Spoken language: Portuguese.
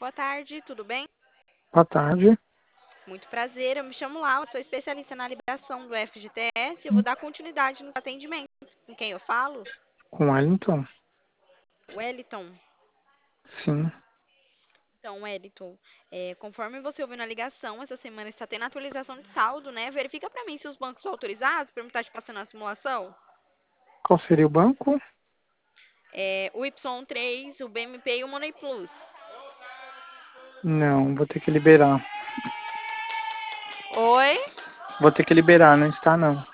Boa tarde, tudo bem? Boa tarde. Muito prazer, eu me chamo Laura, sou especialista na liberação do FGTS e eu vou dar continuidade nos atendimentos. Com quem eu falo? Com Wellington? Wellington. Sim. Então, Wellington, conforme você ouviu na ligação, essa semana está tendo atualização de saldo, né? Verifica para mim se os bancos são autorizados para eu estar te passando a simulação. Qual seria o banco? O Y3, o BMP e o Money Plus. Não, vou ter que liberar. Oi? Vou ter que liberar, não está não.